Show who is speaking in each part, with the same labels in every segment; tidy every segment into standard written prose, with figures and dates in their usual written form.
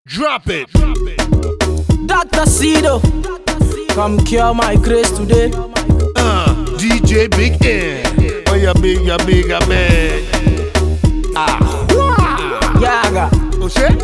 Speaker 1: Drop it.
Speaker 2: Dr. Cedo, come cure my grace today.
Speaker 1: DJ Big N. Oh, you big, you big, you big.
Speaker 2: Yaga.
Speaker 1: Oh, shit.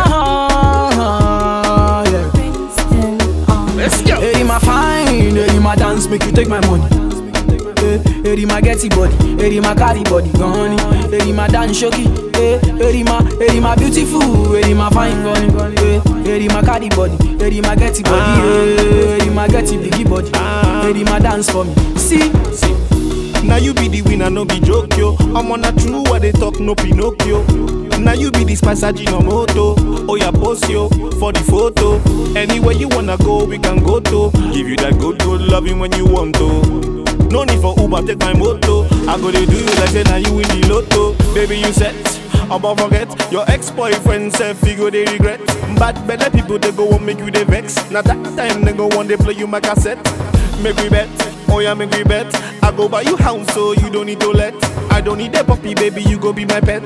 Speaker 2: Yeah.
Speaker 1: Let's go.
Speaker 2: Hey, my fine, hey, my dance, make you take my money. Hey, my getty body, hey, my carry body, gone. Hey, my dance shoki, hey, my beautiful, hey, my fine gone. Hey, my carry body, hey, my getty body, hey, my getty biggie body, hey, my dance for me. See.
Speaker 3: Now you be the winner, no be joke yo. I'm on a true what they talk, no Pinocchio. Now you be the spice Ajinomoto. Oh yeah, post yo for the photo. Anywhere you wanna go, we can go to. Give you that good loving when you want to. No need for Uber, take my moto. I go to do you like say now you win the lotto. Baby you set, about forget your ex-boyfriend said figure they regret. Bad better people they go and make you they vex. Now that time they go on they play you my cassette. Make we bet, oh yeah make we bet. I go buy you house so you don't need to let. I don't need a puppy baby you go be my pet.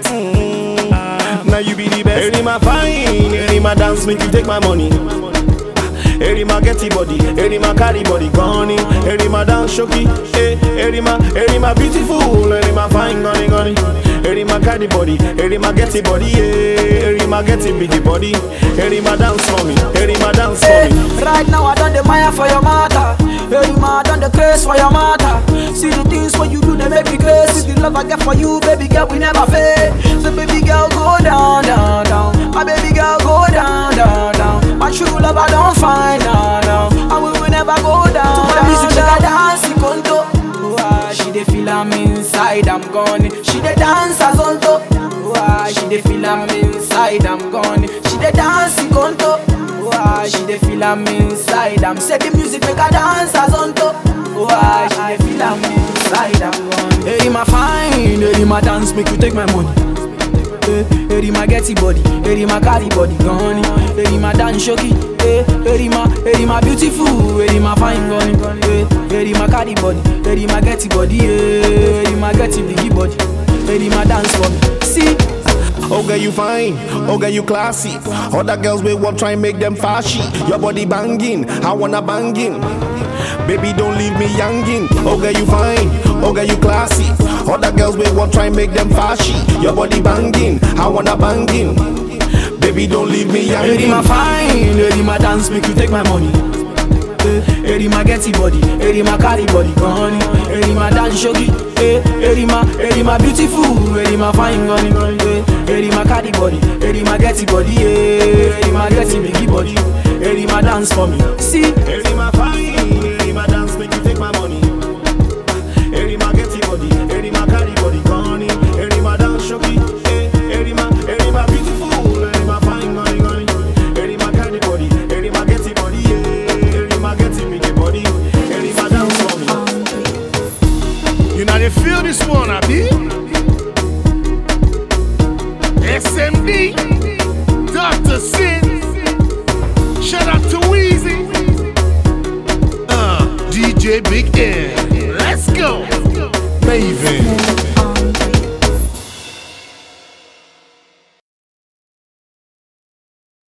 Speaker 3: Now you be the best. Hey my fine, hey my dance make you take my money. Hey my getty body, hey my carry body gone. Hey my dance shoki, hey my beautiful, hey my fine gone. Hey my carry body, hey my getty body, hey my getty biggie body. Hey my dance for me, hey my dance for me.
Speaker 2: Right now I done the mire for your mother. Hey ma, I done the craze for your mother. See the things what you do they make me crazy. The love I get for you, baby girl, we never fail. So baby girl go down, down, down. My baby girl go down, down, down. My true love I don't find now. And we will never go down. The music she got dance in conto. She dey feel am inside, I'm gone. She dey dance as on top. She dey feel am inside, I'm gone. She dey dance in conto. She dey feel am inside, I'm say the music make her dance as on top. She dey feel am inside, I'm gone. Hey my fine, hey my dance make you take my money. Hey my getty body, hey my carry body gone. Hey my dance shoki, hey my beautiful, hey my fine gone. Hey my carry body, hey my getty body, hey my getty biggie body. Hey my dance for me. See.
Speaker 3: Oh girl you fine, oh girl you classy. Other girls will want try and make them fashy. Your body banging, I wanna banging. Baby don't leave me youngin'. Oh girl you fine, oh girl you classy. Other girls will want try and make them fashy. Your body banging, I wanna banging. Baby don't leave me youngin'.
Speaker 2: Hey my fine, hey my dance make you take my money. Hey my getty body, hey my carry body gone. Hey my dance shogi, hey my beautiful, hey my fine gone. Hey my carry body, hey my getty body, hey my getty biggie body. Hey my dance for me. See,
Speaker 3: hey my fine, hey my dance make you take my money. Hey my getty body, hey my carry body gone. Hey my dance shogi, hey my beautiful, hey my fine gone. Hey my carry body, hey my getty body, hey my getty biggie body. Hey my dance for me.
Speaker 1: You know they feel this one, Abi? SMD, Dr. Sin. Shout out to Weezy. DJ Big N. Let's go. Maven.